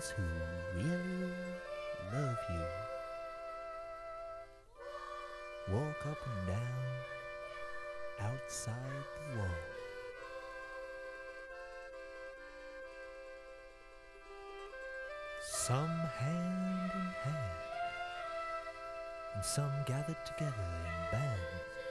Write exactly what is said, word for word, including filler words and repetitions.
ones who really love you walk up and down outside the wall. Some hand in hand, and some gathered together in bands.